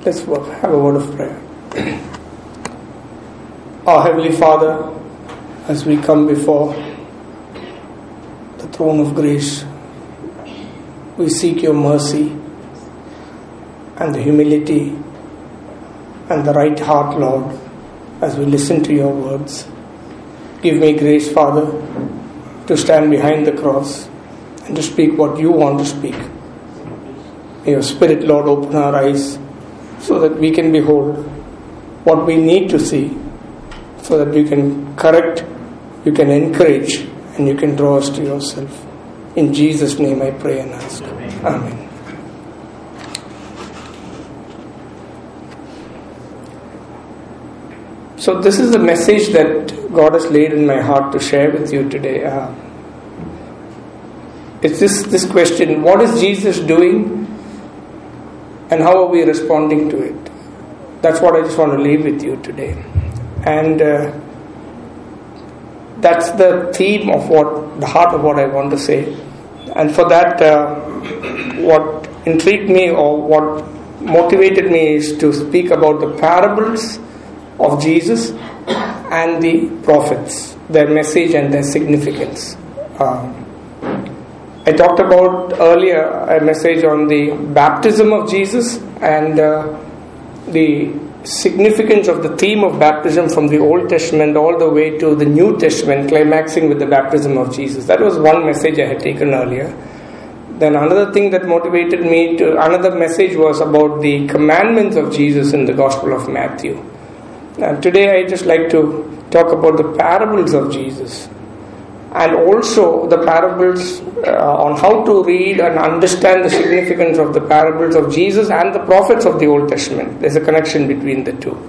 Let's have a word of prayer. Our Heavenly Father, as we come before the throne of grace, we seek your mercy and the humility and the right heart, Lord, as we listen to your words. Give me grace, Father, to stand behind the cross and to speak what you want to speak. May your Spirit, Lord, open our eyes so that we can behold what we need to see, so that you can correct, you can encourage, and you can draw us to yourself. In Jesus' name I pray and ask. Amen. So this is the message that God has laid in my heart to share with you today. It's this question: what is Jesus doing and how are we responding to it? That's what I just want to leave with you today. And that's the theme of the heart of what I want to say. And for that, what intrigued me or what motivated me is to speak about the parables of Jesus and the prophets, their message and their significance. I talked about earlier a message on the baptism of Jesus and the significance of the theme of baptism from the Old Testament all the way to the New Testament, climaxing with the baptism of Jesus. That was one message I had taken earlier. Then another thing that motivated me another message was about the commandments of Jesus in the Gospel of Matthew. And today I just like to talk about the parables of Jesus, and also the parables on how to read and understand the significance of the parables of Jesus and the prophets of the Old Testament. There's a connection between the two.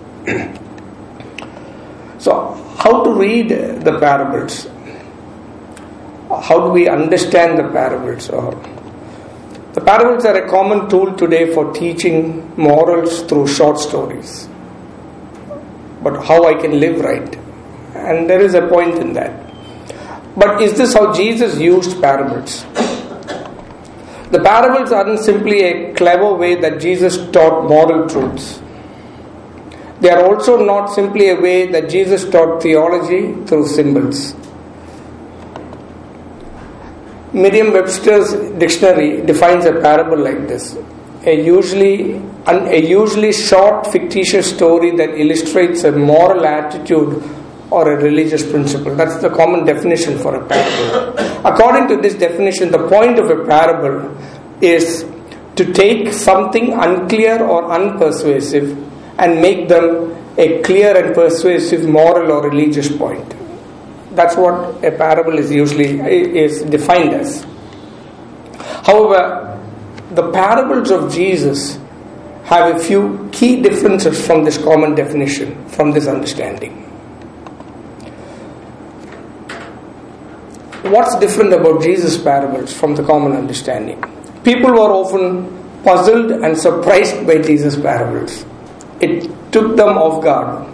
So, how to read the parables? How do we understand the parables? The parables are a common tool today for teaching morals through short stories. But how I can live right? And there is a point in that. But is this how Jesus used parables? The parables aren't simply a clever way that Jesus taught moral truths. They are also not simply a way that Jesus taught theology through symbols. Merriam-Webster's dictionary defines a parable like this: a usually short fictitious story that illustrates a moral attitude or a religious principle. That's the common definition for a parable. According to this definition, the point of a parable is to take something unclear or unpersuasive and make them a clear and persuasive moral or religious point. That's what a parable is defined as. However, the parables of Jesus have a few key differences from this common definition, from this understanding. What's different about Jesus' parables from the common understanding? People were often puzzled and surprised by Jesus' parables. It took them off guard.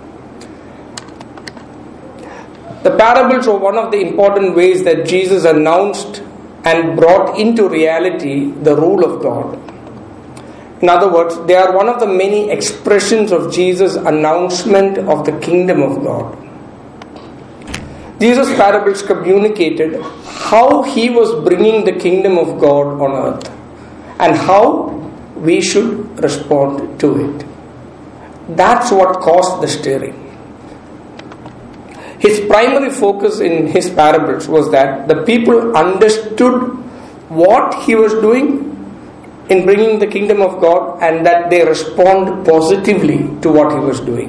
The parables were one of the important ways that Jesus announced and brought into reality the rule of God. In other words, they are one of the many expressions of Jesus' announcement of the kingdom of God. Jesus' parables communicated how he was bringing the kingdom of God on earth and how we should respond to it. That's what caused the stirring. His primary focus in his parables was that the people understood what he was doing in bringing the kingdom of God and that they respond positively to what he was doing.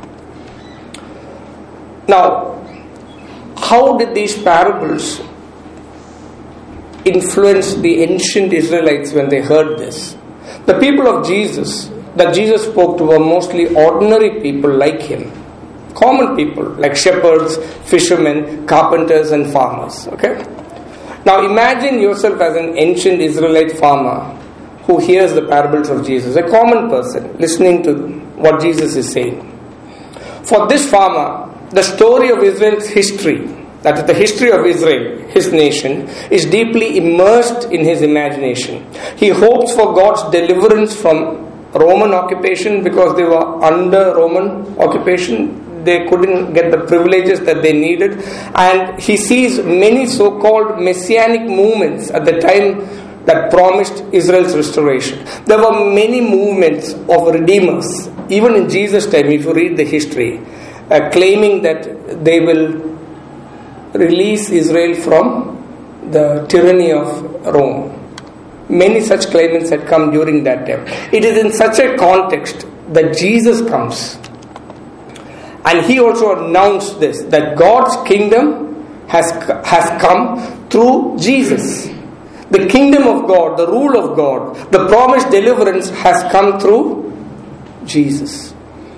Now, how did these parables influence the ancient Israelites when they heard this? The people of Jesus that Jesus spoke to were mostly ordinary people like him. Common people like shepherds, fishermen, carpenters and farmers. Okay? Now imagine yourself as an ancient Israelite farmer who hears the parables of Jesus. A common person listening to what Jesus is saying. For this farmer, the story of Israel's history, that is the history of Israel, his nation, is deeply immersed in his imagination. He hopes for God's deliverance from Roman occupation, because they were under Roman occupation. They couldn't get the privileges that they needed. And he sees many so-called messianic movements at the time that promised Israel's restoration. There were many movements of redeemers, even in Jesus' time, if you read the history, claiming that they will release Israel from the tyranny of Rome. Many such claimants had come during that time. It is in such a context that Jesus comes. And he also announced this, that God's kingdom has come through Jesus. The kingdom of God, the rule of God, the promised deliverance has come through Jesus.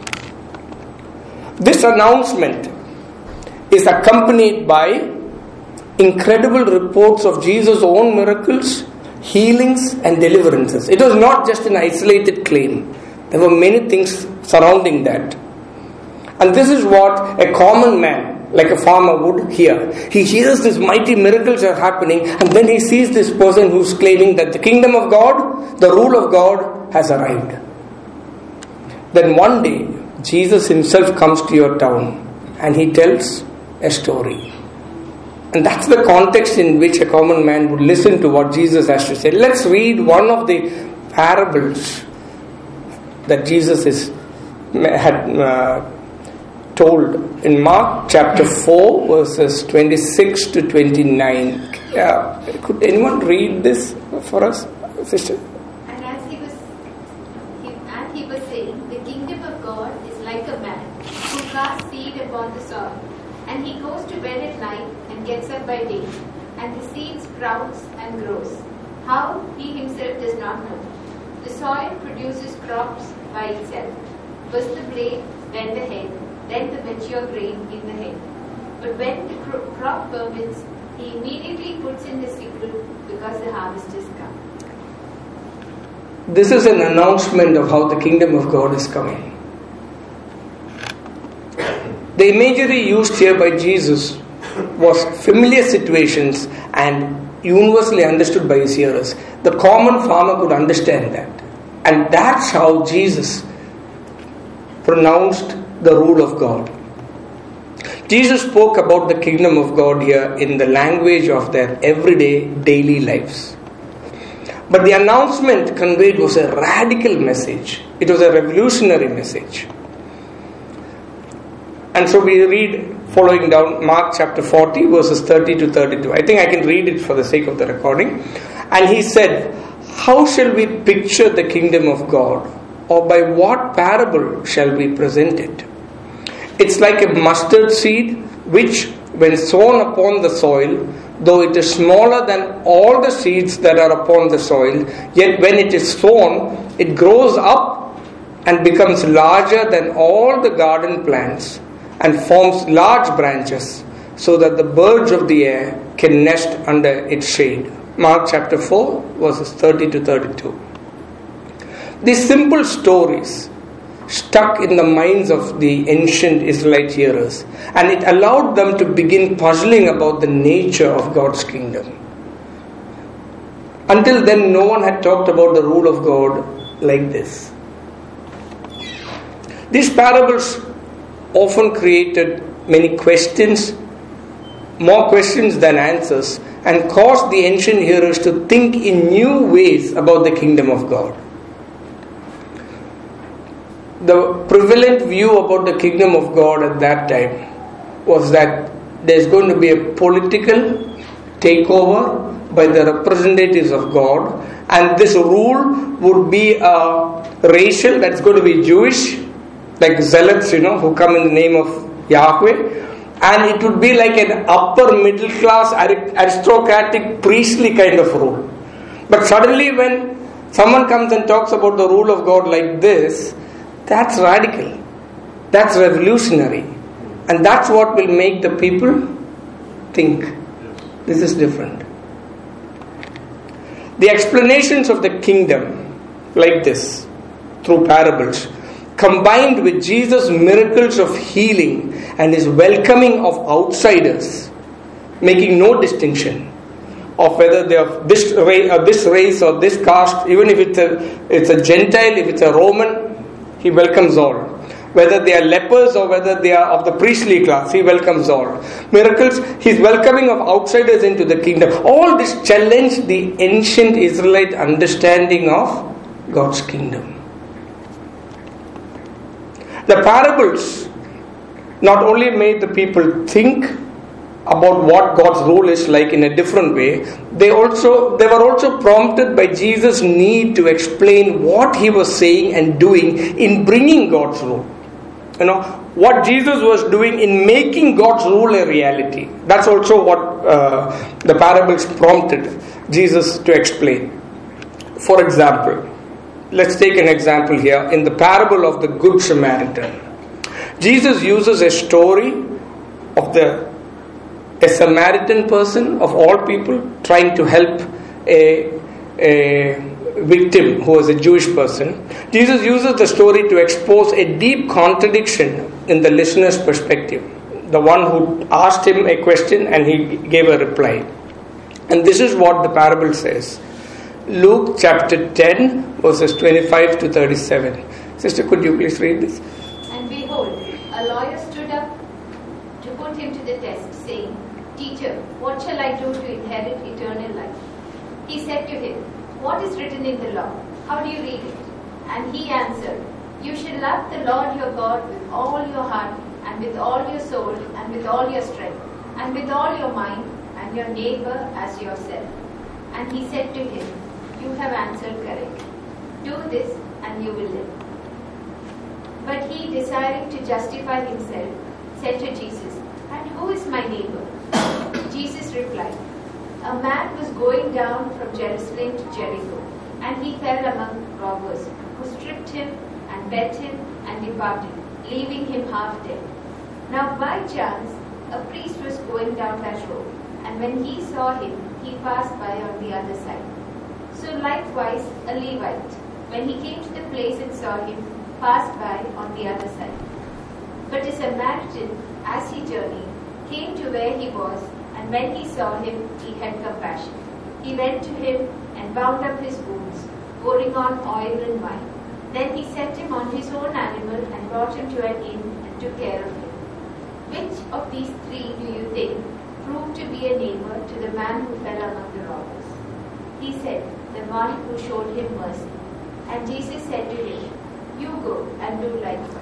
This announcement is accompanied by incredible reports of Jesus' own miracles, healings and deliverances. It was not just an isolated claim. There were many things surrounding that. And this is what a common man, like a farmer, would hear. He hears these mighty miracles are happening, and then he sees this person who's claiming that the kingdom of God, the rule of God has arrived. Then one day, Jesus himself comes to your town and he tells a story. And that's the context in which a common man would listen to what Jesus has to say. Let's read one of the parables that Jesus had told in Mark chapter 4 verses 26 to 29. Could anyone read this for us, sister? And as he was saying, the kingdom of God is like a man who casts seed upon the soil. And he goes to bed at night and gets up by day. And the seed sprouts and grows. How, he himself does not know. The soil produces crops by itself. First the blade, then the head, then the mature grain in the head. But when the crop ferments, he immediately puts in the sickle because the harvest is come. This is an announcement of how the kingdom of God is coming. The imagery used here by Jesus was familiar situations and universally understood by his hearers. The common farmer could understand that. And that's how Jesus pronounced the rule of God. Jesus spoke about the kingdom of God here in the language of their everyday, daily lives. But the announcement conveyed was a radical message. It was a revolutionary message. And so we read, following down, Mark chapter 40 verses 30 to 32. I think I can read it for the sake of the recording. And he said, "How shall we picture the kingdom of God? Or by what parable shall we present it? It's like a mustard seed which, when sown upon the soil, though it is smaller than all the seeds that are upon the soil, yet when it is sown, it grows up and becomes larger than all the garden plants and forms large branches so that the birds of the air can nest under its shade." Mark chapter 4 verses 30 to 32. These simple stories stuck in the minds of the ancient Israelite hearers, and it allowed them to begin puzzling about the nature of God's kingdom. Until then, no one had talked about the rule of God like this. These parables often created many questions, more questions than answers, and caused the ancient hearers to think in new ways about the kingdom of God. The prevalent view about the kingdom of God at that time was that there's going to be a political takeover by the representatives of God, and this rule would be racial, that's going to be Jewish, like zealots, who come in the name of Yahweh, and it would be like an upper middle class aristocratic priestly kind of rule. But suddenly when someone comes and talks about the rule of God like this, that's radical, that's revolutionary, and that's what will make the people think this is different. The explanations of the kingdom like this, through parables, combined with Jesus' miracles of healing and his welcoming of outsiders, making no distinction, of whether they are this race or this caste, even if it's a Gentile, if it's a Roman, he welcomes all. Whether they are lepers or whether they are of the priestly class, he welcomes all. Miracles, he's welcoming of outsiders into the kingdom. All this challenge the ancient Israelite understanding of God's kingdom. The parables not only made the people think about what God's rule is like in a different way, they were also prompted by Jesus' need to explain what he was saying and doing in bringing God's rule. What Jesus was doing in making God's rule a reality. That's also what the parables prompted Jesus to explain. For example, let's take an example here in the parable of the Good Samaritan. Jesus uses a story of a Samaritan person of all people trying to help a victim who was a Jewish person. Jesus uses the story to expose a deep contradiction in the listener's perspective. The one who asked him a question and he gave a reply. And this is what the parable says. Luke chapter 10 verses 25 to 37. Sister, could you please read this? And behold, a lawyer stood up to put him to the test, saying, Teacher, what shall I do to inherit eternal life? He said to him, What is written in the law? How do you read it? And he answered, You shall love the Lord your God with all your heart, and with all your soul, and with all your strength, and with all your mind, and your neighbor as yourself. And he said to him, You have answered correct. Do this, and you will live. But he, desiring to justify himself, said to Jesus, And who is my neighbor? Jesus replied, A man was going down from Jerusalem to Jericho, and he fell among robbers, who stripped him and beat him and departed, leaving him half dead. Now by chance, a priest was going down that road, and when he saw him, he passed by on the other side. So likewise, a Levite, when he came to the place and saw him, passed by on the other side. But a Samaritan, as he journeyed, came to where he was, and when he saw him, he had compassion. He went to him and bound up his wounds, pouring on oil and wine. Then he set him on his own animal and brought him to an inn and took care of him. Which of these three do you think proved to be a neighbor to the man who fell among the robbers? He said, The one who showed him mercy. And Jesus said to him, You go and do likewise.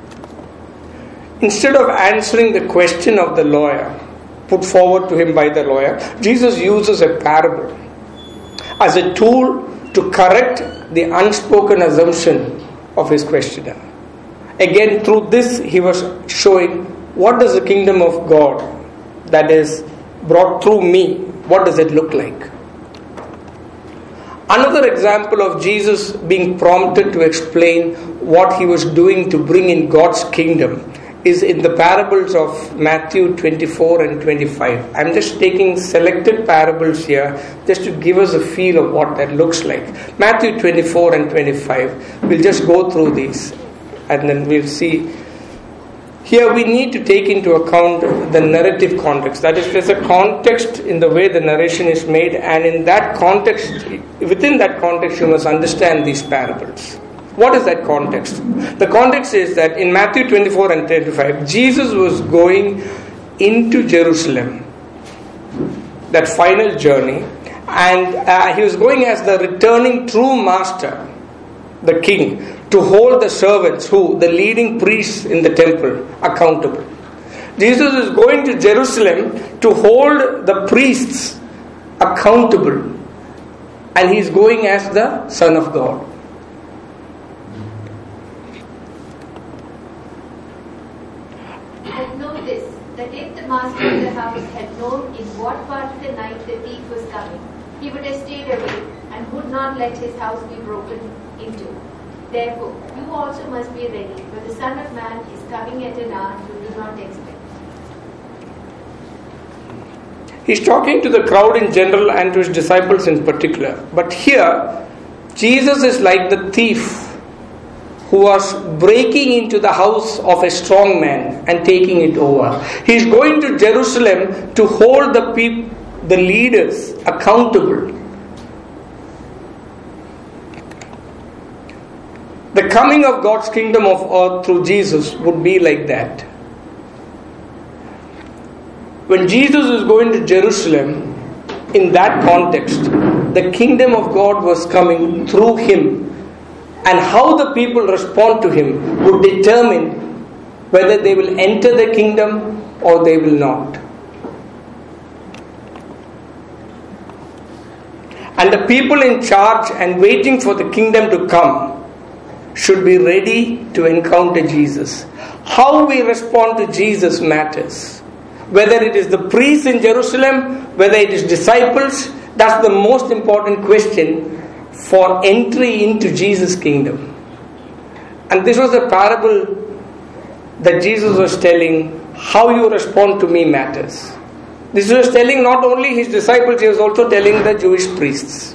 Instead of answering the question of the lawyer, put forward to him by the lawyer, Jesus uses a parable as a tool to correct the unspoken assumption of his questioner. Again, through this, he was showing what does the kingdom of God that is brought through me, what does it look like? Another example of Jesus being prompted to explain what he was doing to bring in God's kingdom is in the parables of Matthew 24 and 25. I'm just taking selected parables here just to give us a feel of what that looks like. Matthew 24 and 25. We'll just go through these and then we'll see. Here we need to take into account the narrative context. That is, there's a context in the way the narration is made, and in that context, within that context, you must understand these parables. What is that context? The context is that in Matthew 24 and 25, Jesus was going into Jerusalem, that final journey, and he was going as the returning true master, the king, to hold the servants, the leading priests in the temple, accountable. Jesus is going to Jerusalem to hold the priests accountable, and he's going as the Son of God. And know this, that if the master of the house had known in what part of the night the thief was coming, he would have stayed away and would not let his house be broken into. Therefore, you also must be ready, for the Son of Man is coming at an hour you do not expect. He's talking to the crowd in general and to his disciples in particular. But here, Jesus is like the thief who was breaking into the house of a strong man and taking it over. He's going to Jerusalem to hold the leaders accountable. The coming of God's kingdom of earth through Jesus would be like that. When Jesus is going to Jerusalem, in that context, the kingdom of God was coming through him, and how the people respond to him would determine whether they will enter the kingdom or they will not. And the people in charge and waiting for the kingdom to come should be ready to encounter Jesus. How we respond to Jesus matters. Whether it is the priests in Jerusalem, whether it is disciples, that's the most important question for entry into Jesus' kingdom. And this was a parable that Jesus was telling. How you respond to me matters. This was telling not only his disciples, he was also telling the Jewish priests.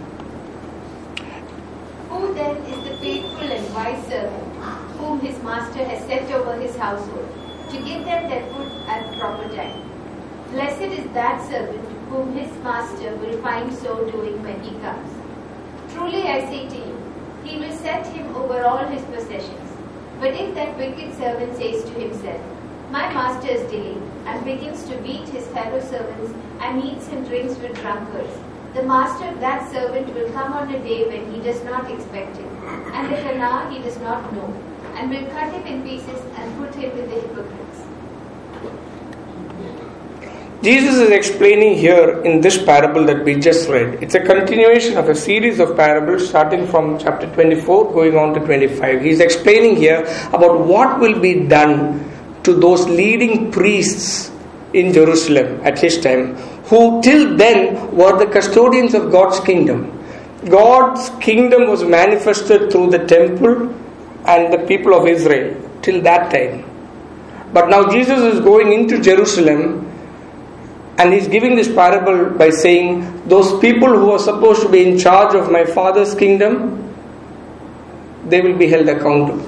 Who then is the faithful and wise servant whom his master has set over his household to give them their food at proper time? Blessed is that servant whom his master will find so doing when he comes. Truly I say to you, he will set him over all his possessions. But if that wicked servant says to himself, my master is delayed, and begins to beat his fellow servants and eats and drinks with drunkards, the master of that servant will come on a day when he does not expect it, and at an hour he does not know, and will cut him in pieces and put him with the hypocrites. Jesus is explaining here in this parable that we just read. It's a continuation of a series of parables starting from chapter 24 going on to 25. He's explaining here about what will be done to those leading priests in Jerusalem at his time, who till then were the custodians of God's kingdom. God's kingdom was manifested through the temple and the people of Israel till that time. But now Jesus is going into Jerusalem, and he's giving this parable by saying, those people who are supposed to be in charge of my Father's kingdom, they will be held accountable.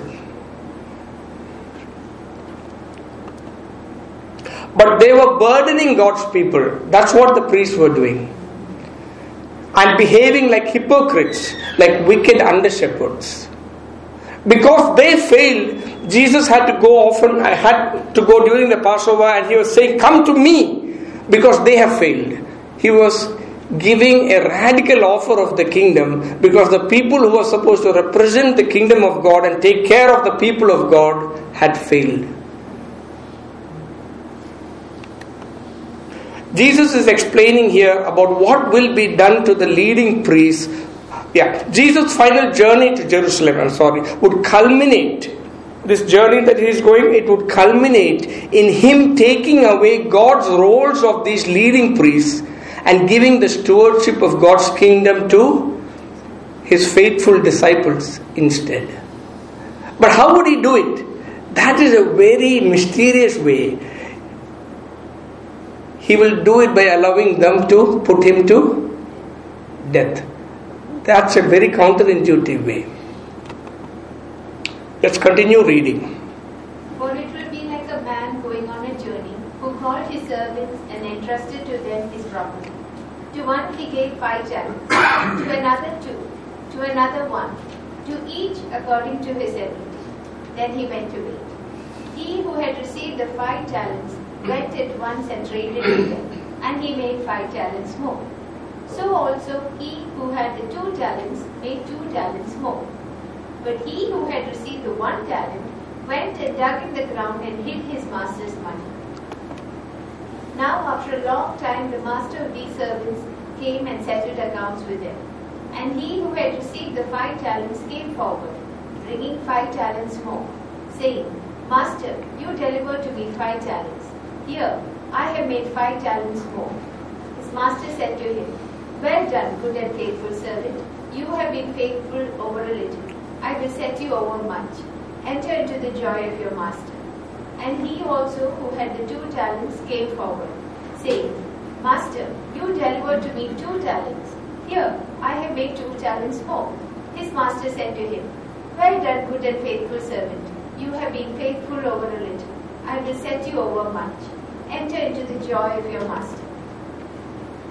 But they were burdening God's people. That's what the priests were doing. And behaving like hypocrites, like wicked under-shepherds. Because they failed, Jesus had to go during the Passover, and he was saying, come to me, because they have failed. He was giving a radical offer of the kingdom, because the people who were supposed to represent the kingdom of God and take care of the people of God had failed. Jesus is explaining here about what will be done to the leading priests. Jesus' final journey to Jerusalem, would culminate. This journey that he is going, it would culminate in him taking away God's roles of these leading priests and giving the stewardship of God's kingdom to his faithful disciples instead. But how would he do it? That is a very mysterious way. He will do it by allowing them to put him to death. That's a very counterintuitive way. Let's continue reading. For it will be like a man going on a journey, who called his servants and entrusted to them his property. To one he gave 5 talents, to another 2, to another 1, to each according to his ability. Then he went away. He who had received the 5 talents went at once and traded with them, and he made 5 talents more. So also he who had the 2 talents made 2 talents more. But he who had received the 1 talent went and dug in the ground and hid his master's money. Now after a long time the master of these servants came and settled accounts with them. And he who had received the 5 talents came forward, bringing 5 talents more, saying, Master, you delivered to me 5 talents. Here, I have made 5 talents more. His master said to him, Well done, good and faithful servant. You have been faithful over a little. I will set you over much. Enter into the joy of your master. And he also who had the 2 talents came forward, saying, Master, you delivered to me 2 talents. Here, I have made 2 talents more. His master said to him, Well done, good and faithful servant. You have been faithful over a little. I will set you over much. Enter into the joy of your master.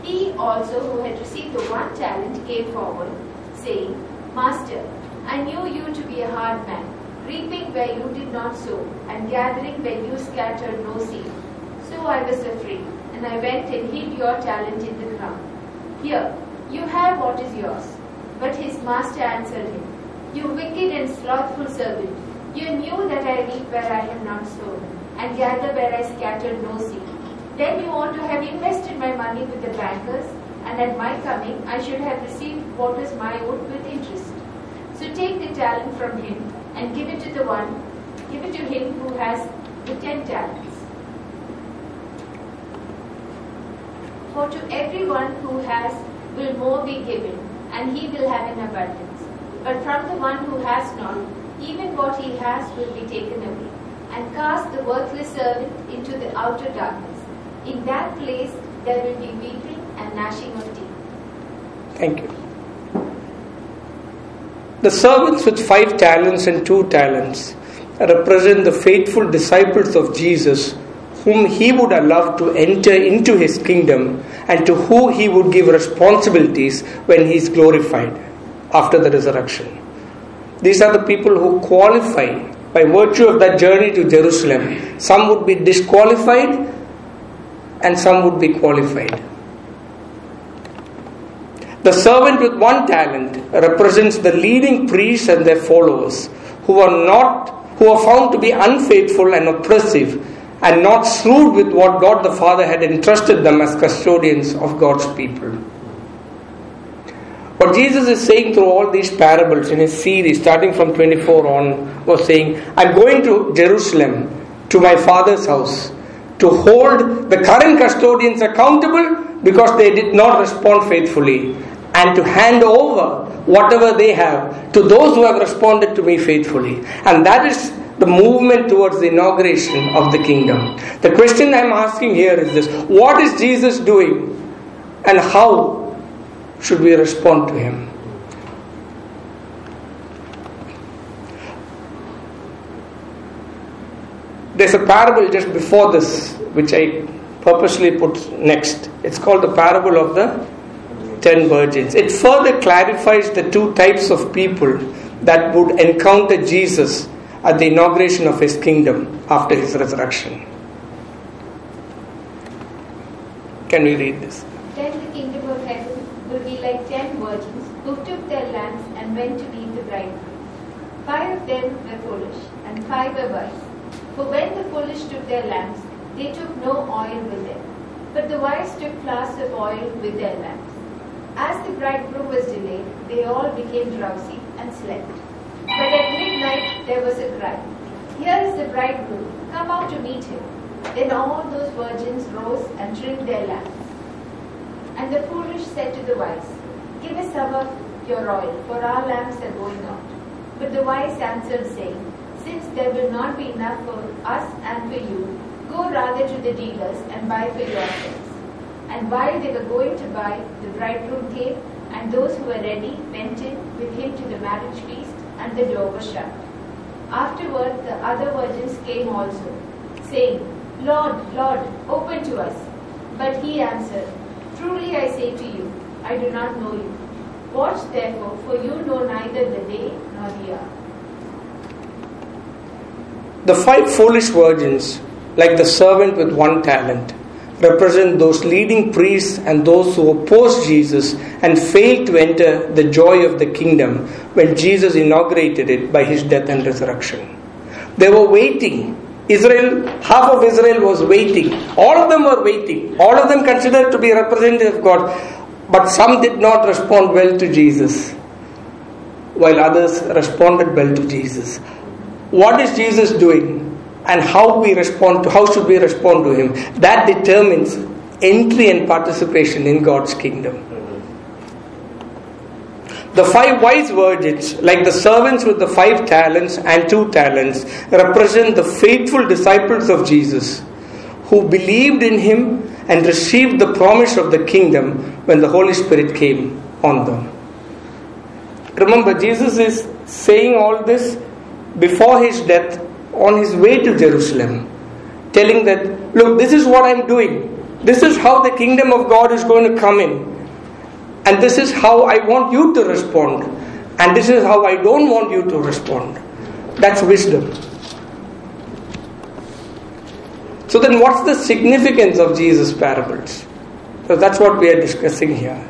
He also who had received the 1 talent came forward, saying, Master, I knew you to be a hard man, reaping where you did not sow, and gathering where you scattered no seed. So I was afraid, and I went and hid your talent in the ground. Here, you have what is yours. But his master answered him, You wicked and slothful servant, you knew that I reap where I have not sown, and gather where I scattered no seed. Then you ought to have invested my money with the bankers, and at my coming I should have received what is my own with interest. So take the talent from him, and give it to him who has the 10 talents. For to everyone who has will more be given, and he will have an abundance. But from the one who has not, even what he has will be taken away. And cast the worthless servant into the outer darkness. In that place there will be weeping and gnashing of teeth. Thank you. The servants with 5 talents and 2 talents represent the faithful disciples of Jesus, whom he would allow to enter into his kingdom and to who he would give responsibilities when he is glorified after the resurrection. These are the people who qualify by virtue of that journey to Jerusalem. Some would be disqualified and some would be qualified. The servant with 1 talent represents the leading priests and their followers who are found to be unfaithful and oppressive and not shrewd with what God the Father had entrusted them as custodians of God's people. What Jesus is saying through all these parables in his series, starting from 24 on, was saying, I'm going to Jerusalem, to my Father's house, to hold the current custodians accountable because they did not respond faithfully, and to hand over whatever they have to those who have responded to me faithfully. And that is the movement towards the inauguration of the kingdom. The question I am asking here is this: what is Jesus doing, and how should we respond to him? There's a parable just before this which I purposely put next. It's called the parable of the 10 virgins. It further clarifies the 2 types of people that would encounter Jesus at the inauguration of his kingdom after his resurrection. Can we read this? Then the kingdom of heaven will be like 10 virgins who took their lamps and went to meet the bridegroom. 5 of them were foolish, and 5 were wise. For when the foolish took their lamps, they took no oil with them, but the wise took flasks of oil with their lamps. As the bridegroom was delayed, they all became drowsy and slept. But at midnight there was a cry, Here is the bridegroom, come out to meet him. Then all those virgins rose and trimmed their lamps. And the foolish said to the wise, Give us some of your oil, for our lamps are going out. But the wise answered, saying, Since there will not be enough for us and for you, go rather to the dealers and buy for yourselves. And while they were going to buy, the bridegroom came, and those who were ready went in with him to the marriage feast, and the door was shut. Afterward the other virgins came also, saying, Lord, Lord, open to us. But he answered, Truly I say to you, I do not know you. Watch therefore, for you know neither the day nor the hour. The 5 foolish virgins, like the servant with 1 talent, represent those leading priests and those who opposed Jesus and failed to enter the joy of the kingdom when Jesus inaugurated it by his death and resurrection. They were waiting. Half of Israel was waiting. All of them were waiting. All of them considered to be representative of God. But some did not respond well to Jesus, while others responded well to Jesus. What is Jesus doing? And how should we respond to him? That determines entry and participation in God's kingdom. The 5 wise virgins, like the servants with the 5 talents and 2 talents, represent the faithful disciples of Jesus who believed in him and received the promise of the kingdom when the Holy Spirit came on them. Remember, Jesus is saying all this before his death, on his way to Jerusalem, telling that, look, this is what I'm doing. This is how the kingdom of God is going to come in. And this is how I want you to respond. And this is how I don't want you to respond. That's wisdom. So then what's the significance of Jesus' parables? So that's what we are discussing here.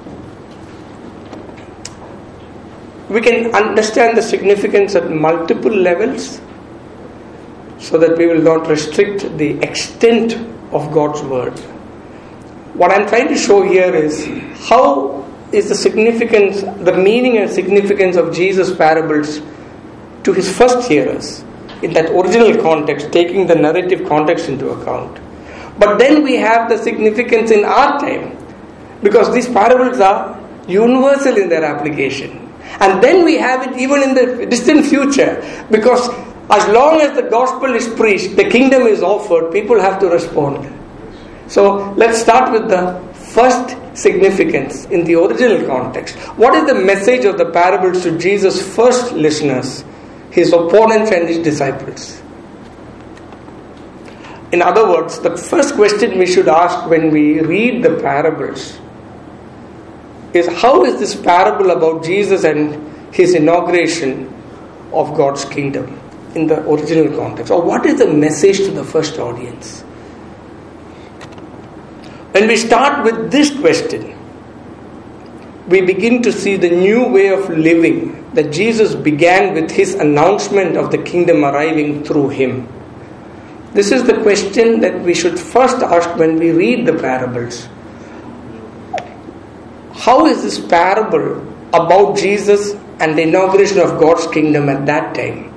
We can understand the significance at multiple levels so that we will not restrict the extent of God's word. What I'm trying to show here is how is the significance, the meaning and significance of Jesus' parables to his first hearers in that original context, taking the narrative context into account. But then we have the significance in our time, because these parables are universal in their application. And then we have it even in the distant future, because as long as the gospel is preached, the kingdom is offered, people have to respond. So let's start with the first significance in the original context. What is the message of the parables to Jesus' first listeners, his opponents and his disciples? In other words, the first question we should ask when we read the parables is, how is this parable about Jesus and his inauguration of God's kingdom in the original context? Or what is the message to the first audience? When we start with this question, we begin to see the new way of living that Jesus began with his announcement of the kingdom arriving through him. This is the question that we should first ask when we read the parables. How is this parable about Jesus and the inauguration of God's kingdom at that time?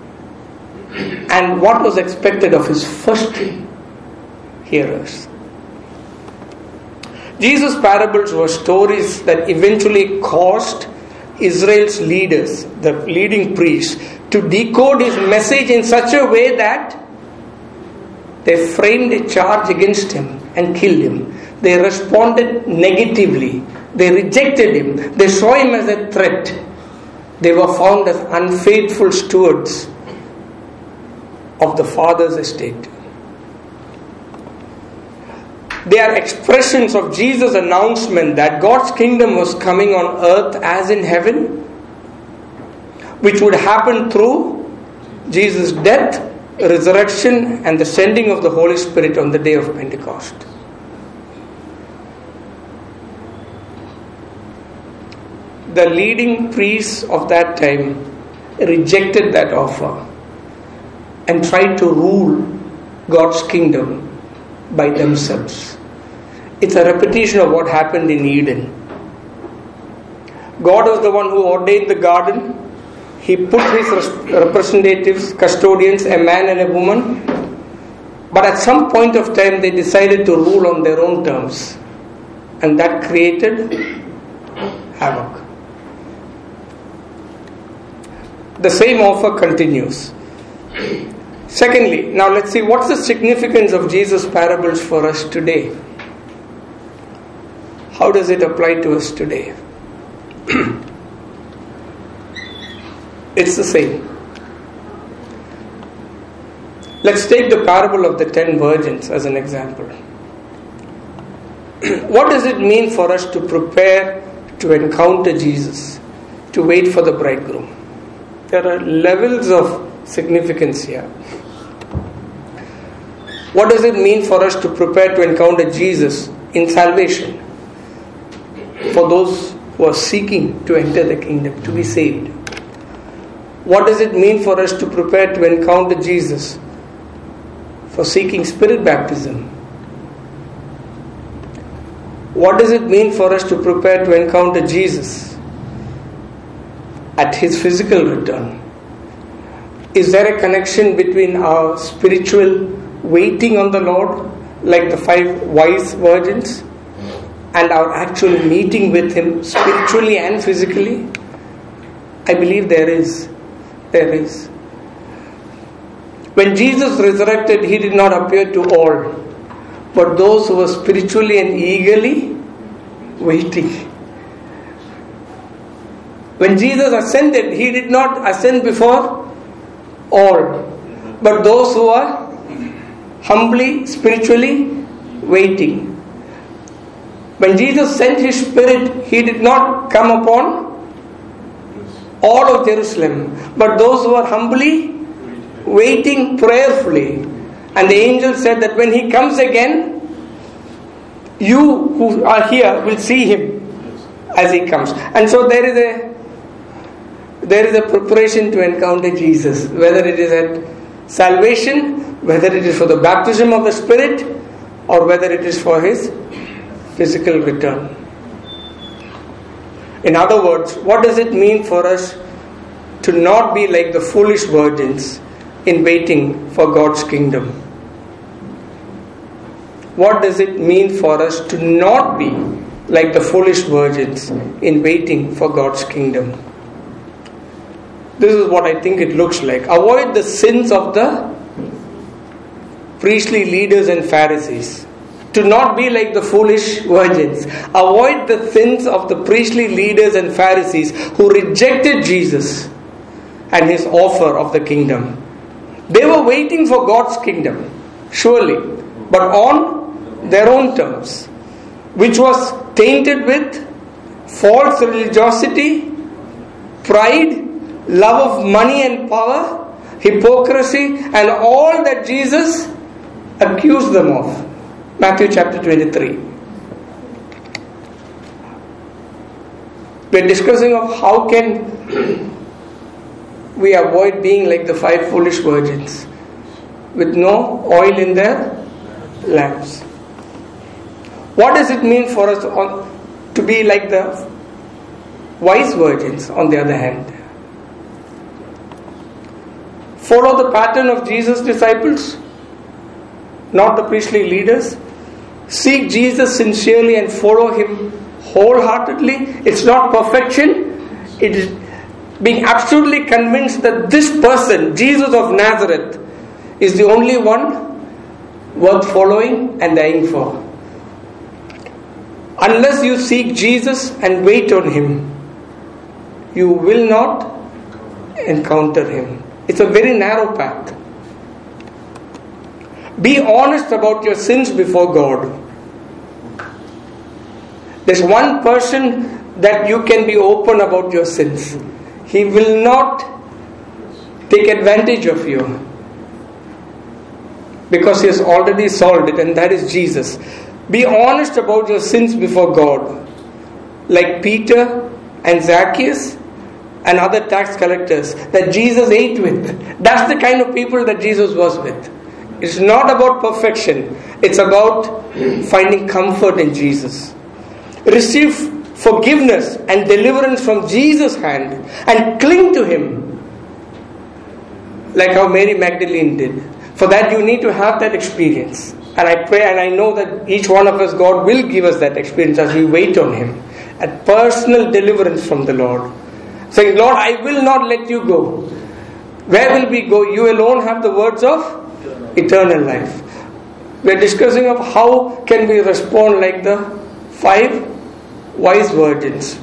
And what was expected of his first hearers? Jesus' parables were stories that eventually caused Israel's leaders, the leading priests, to decode his message in such a way that they framed a charge against him and killed him. They responded negatively. They rejected him. They saw him as a threat. They were found as unfaithful stewards of the Father's estate. They are expressions of Jesus' announcement that God's kingdom was coming on earth as in heaven, which would happen through Jesus' death, resurrection, and the sending of the Holy Spirit on the day of Pentecost. The leading priests of that time rejected that offer and tried to rule God's kingdom by themselves. It's a repetition of what happened in Eden. God was the one who ordained the garden. He put his representatives, custodians, a man and a woman. But at some point of time they decided to rule on their own terms. And that created havoc. The same offer continues. Secondly, now let's see what's the significance of Jesus' parables for us today. How does it apply to us today? It's the same. Let's take the parable of the 10 virgins as an example. What does it mean for us to prepare to encounter Jesus, to wait for the bridegroom? There are levels of significance here. What does it mean for us to prepare to encounter Jesus in salvation? For those who are seeking to enter the kingdom, to be saved. What does it mean for us to prepare to encounter Jesus for seeking spirit baptism? What does it mean for us to prepare to encounter Jesus at his physical return? Is there a connection between our spiritual waiting on the Lord, like the 5 wise virgins, and our actual meeting with him spiritually and physically? I believe there is. There is. When Jesus resurrected, he did not appear to all, but those who were spiritually and eagerly waiting. When Jesus ascended, he did not ascend before all, but those who are humbly, spiritually waiting. When Jesus sent His Spirit, He did not come upon all of Jerusalem, but those who are humbly waiting prayerfully. And the angel said that when He comes again, you who are here will see Him as He comes. And so there is a preparation to encounter Jesus, whether it is at salvation, whether it is for the baptism of the Spirit, or whether it is for His physical return. In other words, what does it mean for us to not be like the foolish virgins in waiting for God's kingdom? What does it mean for us to not be like the foolish virgins in waiting for God's kingdom? This is what I think it looks like. Avoid the sins of the priestly leaders and Pharisees. To not be like the foolish virgins. Avoid the sins of the priestly leaders and Pharisees who rejected Jesus and His offer of the kingdom. They were waiting for God's kingdom, surely, but on their own terms, which was tainted with false religiosity, pride, love of money and power, hypocrisy, and all that Jesus accused them of. Matthew chapter 23. We are discussing of how can we avoid being like the 5 foolish virgins with no oil in their lamps. What does it mean for us to be like the wise virgins on the other hand? Follow the pattern of Jesus' disciples, not the priestly leaders. Seek Jesus sincerely and follow Him wholeheartedly. It's not perfection. It is being absolutely convinced that this person, Jesus of Nazareth, is the only one worth following and dying for. Unless you seek Jesus and wait on Him, you will not encounter Him. It's a very narrow path. Be honest about your sins before God. There's one person that you can be open about your sins. He will not take advantage of you because He has already solved it, and that is Jesus. Be honest about your sins before God, like Peter and Zacchaeus and other tax collectors that Jesus ate with. That's the kind of people that Jesus was with. It's not about perfection. It's about finding comfort in Jesus. Receive forgiveness and deliverance from Jesus' hand and cling to Him like how Mary Magdalene did. For that you need to have that experience. And I pray and I know that each one of us, God will give us that experience as we wait on Him. A personal deliverance from the Lord. Saying, Lord, I will not let you go. Where will we go? You alone have the words of eternal life. We are discussing of how can we respond like the 5 wise virgins.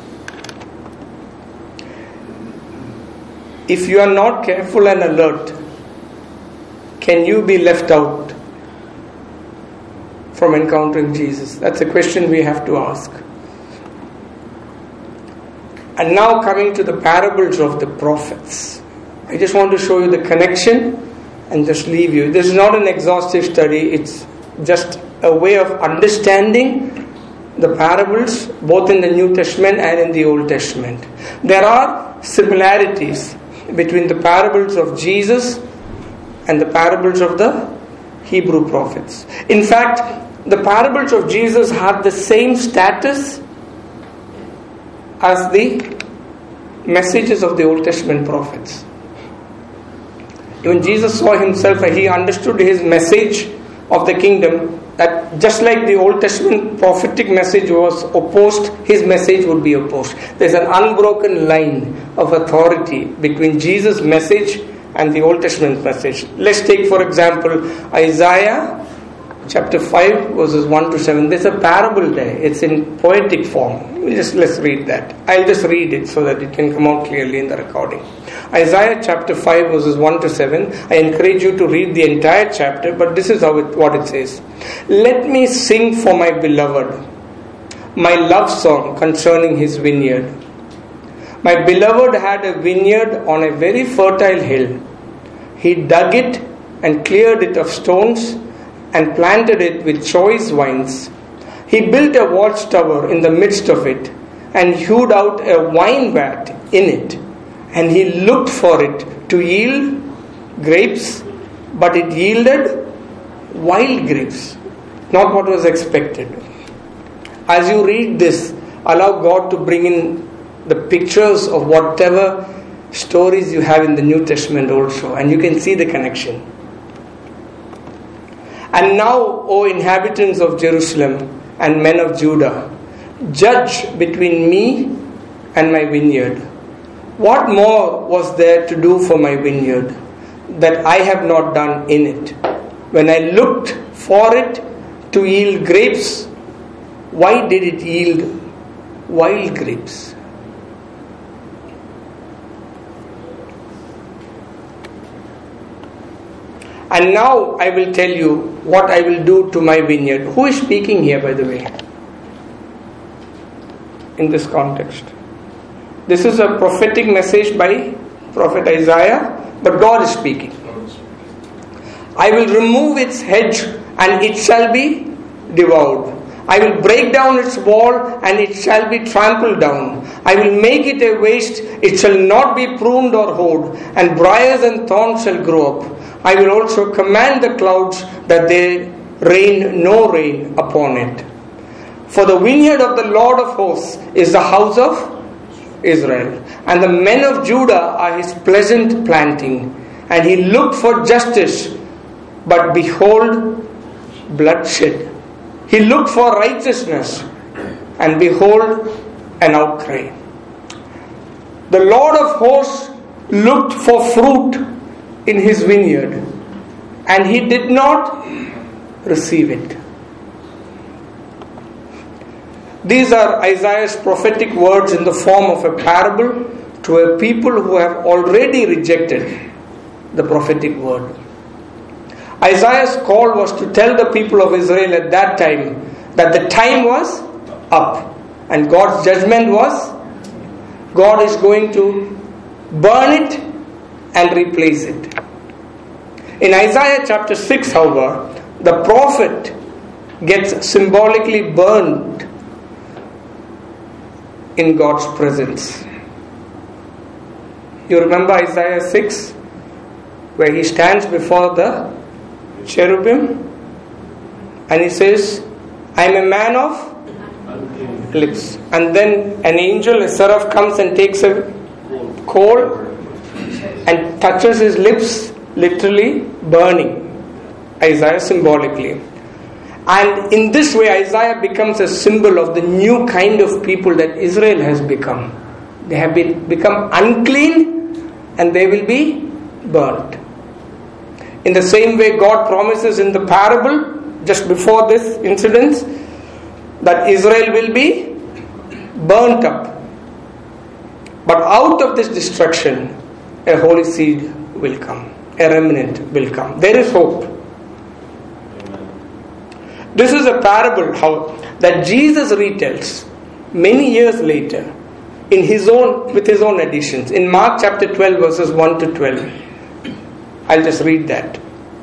If you are not careful and alert, can you be left out from encountering Jesus? That's a question we have to ask. And now coming to the parables of the prophets. I just want to show you the connection and just leave you. This is not an exhaustive study. It's just a way of understanding the parables both in the New Testament and in the Old Testament. There are similarities between the parables of Jesus and the parables of the Hebrew prophets. In fact, the parables of Jesus have the same status as the messages of the Old Testament prophets. Even Jesus saw Himself and He understood His message of the kingdom, that just like the Old Testament prophetic message was opposed, His message would be opposed. There's an unbroken line of authority between Jesus' message and the Old Testament message. Let's take, for example, Isaiah chapter 5 verses 1 to 7. There's a parable there. It's in poetic form. Let's read that. I'll just read it so that it can come out clearly in the recording. Isaiah chapter 5 verses 1 to 7. I encourage you to read the entire chapter, but this is what it says. Let me sing for my beloved my love song concerning his vineyard. My beloved had a vineyard on a very fertile hill. He dug it and cleared it of stones and planted it with choice vines. He built a watchtower in the midst of it and hewed out a wine vat in it. And he looked for it to yield grapes, but it yielded wild grapes, not what was expected. As you read this, allow God to bring in the pictures of whatever stories you have in the New Testament also, and you can see the connection. And now, O inhabitants of Jerusalem and men of Judah, judge between me and my vineyard. What more was there to do for my vineyard that I have not done in it? When I looked for it to yield grapes, why did it yield wild grapes? And now I will tell you what I will do to my vineyard. Who is speaking here, by the way, in this context? This is a prophetic message by Prophet Isaiah, but God is speaking. I will remove its hedge and it shall be devoured. I will break down its wall and it shall be trampled down. I will make it a waste, it shall not be pruned or hoed, and briars and thorns shall grow up. I will also command the clouds that they rain no rain upon it. For the vineyard of the Lord of hosts is the house of Israel, and the men of Judah are his pleasant planting. And he looked for justice, but behold, bloodshed. He looked for righteousness, and behold, an outcry. The Lord of hosts looked for fruit in his vineyard, and he did not receive it. These are Isaiah's prophetic words in the form of a parable to a people who have already rejected the prophetic word. Isaiah's call was to tell the people of Israel at that time that the time was up and God's judgment was, God is going to burn it and replace it. In Isaiah chapter 6, however, the prophet gets symbolically burned in God's presence. You remember Isaiah 6, where he stands before the cherubim and he says, I am a man of lips. And then an angel, a seraph, comes and takes a coal and touches his lips, literally burning Isaiah symbolically. And in this way, Isaiah becomes a symbol of the new kind of people that Israel has become. They have become unclean and they will be burnt. In the same way, God promises in the parable, just before this incident, that Israel will be burnt up. But out of this destruction, a holy seed will come. A remnant will come. There is hope. This is a parable that Jesus retells many years later with his own additions. In Mark chapter 12 verses 1 to 12. I'll just read that.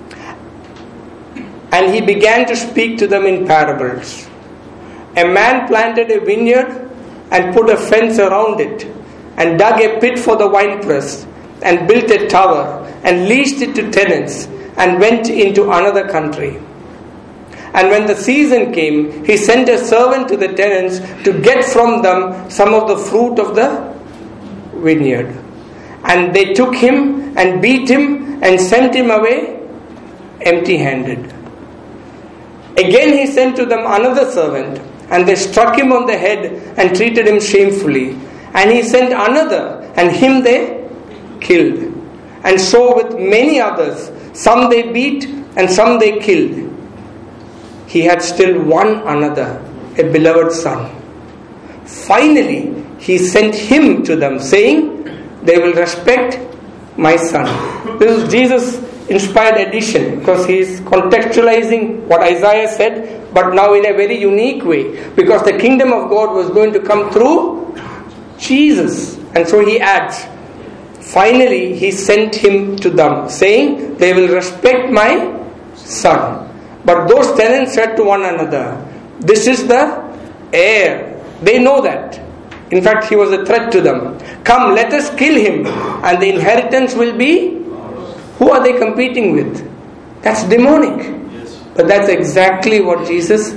And he began to speak to them in parables. A man planted a vineyard and put a fence around it and dug a pit for the winepress and built a tower and leased it to tenants and went into another country. And when the season came, he sent a servant to the tenants to get from them some of the fruit of the vineyard. And they took him and beat him and sent him away empty-handed. Again he sent to them another servant, and they struck him on the head and treated him shamefully. And he sent another, and him they killed. And so with many others, some they beat and some they killed. He had still one another, a beloved son. Finally, he sent him to them, saying, they will respect my son. This is Jesus' inspired addition because he is contextualizing what Isaiah said, but now in a very unique way, because the kingdom of God was going to come through Jesus. And so he adds, finally he sent him to them, saying, they will respect my son. But those tenants said to one another, this is the heir. They know that. In fact, he was a threat to them. Come, let us kill him, and the inheritance will be... Who are they competing with? That's demonic. Yes. But that's exactly what Jesus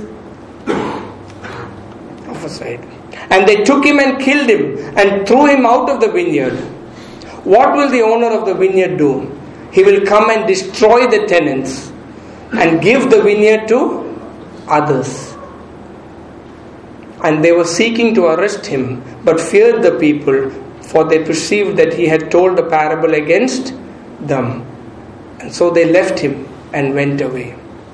prophesied. And they took him and killed him and threw him out of the vineyard. What will the owner of the vineyard do? He will come and destroy the tenants and give the vineyard to others. And they were seeking to arrest him, but feared the people, for they perceived that he had told a parable against them. And so they left him and went away.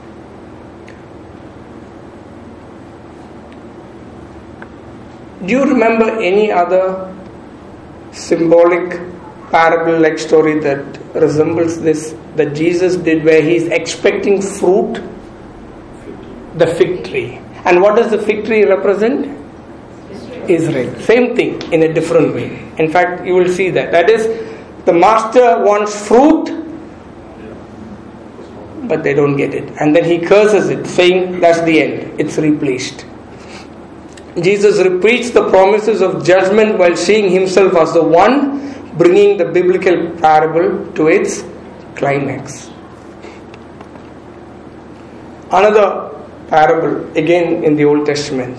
Do you remember any other symbolic parable-like story that resembles this, that Jesus did, where he is expecting fruit? The fig tree. And what does the fig tree represent? Israel. Same thing in a different way. In fact, you will see that. That is, the master wants fruit, but they don't get it. And then he curses it, saying, that's the end. It's replaced. Jesus repeats the promises of judgment while seeing himself as the one bringing the biblical parable to its climax. Another parable, again in the Old Testament,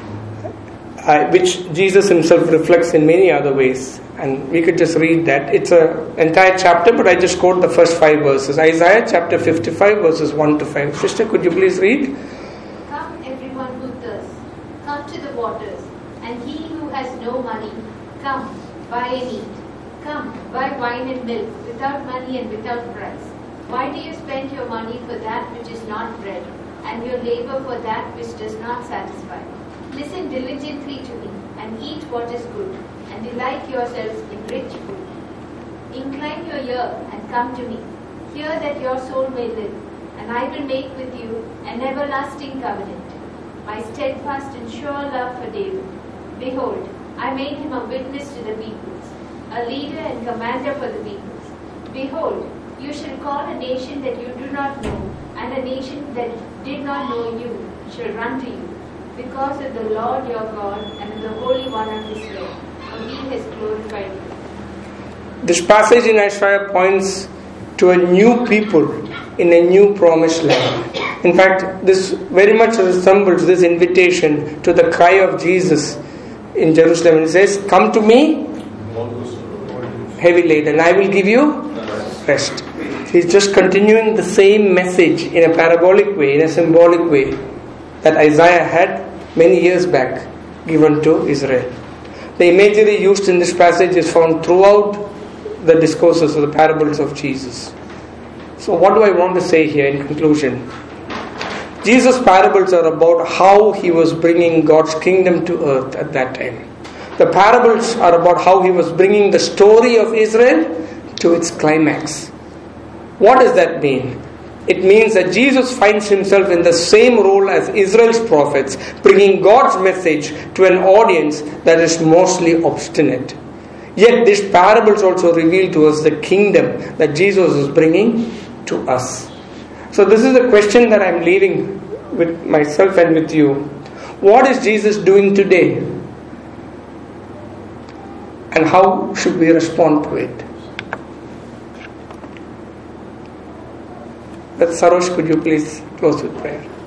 which Jesus himself reflects in many other ways. And we could just read that. It's an entire chapter, but I just quote the first 5 verses. Isaiah chapter 55 verses 1 to 5. Sister, could you please read? Come, everyone who thirsts, come to the waters, and he who has no money, come, buy and eat. Come, buy wine and milk, without money and without price. Why do you spend your money for that which is not bread, and your labor for that which does not satisfy? Listen diligently to me, and eat what is good, and delight yourselves in rich food. Incline your ear and come to me. Hear that your soul may live, and I will make with you an everlasting covenant. My steadfast and sure love for David. Behold, I made him a witness to the peoples, a leader and commander for the peoples. Behold, you shall call a nation that you do not know, and a nation that did not know you shall run to you, because of the Lord your God and of the Holy One of Israel, for he has glorified you. This passage in Isaiah points to a new people in a new promised land. In fact, this very much resembles this invitation to the cry of Jesus in Jerusalem. It says, come to me, heavy laden, I will give you rest. He's just continuing the same message in a parabolic way, in a symbolic way, that Isaiah had many years back given to Israel. The imagery used in this passage is found throughout the discourses or the parables of Jesus. So what do I want to say here in conclusion? Jesus' parables are about how he was bringing God's kingdom to earth at that time. The parables are about how he was bringing the story of Israel to its climax. What does that mean? It means that Jesus finds himself in the same role as Israel's prophets, bringing God's message to an audience that is mostly obstinate. Yet these parables also reveal to us the kingdom that Jesus is bringing to us. So this is the question that I'm leaving with myself and with you. What is Jesus doing today? And how should we respond to it? Sarosh, could you please close with prayer?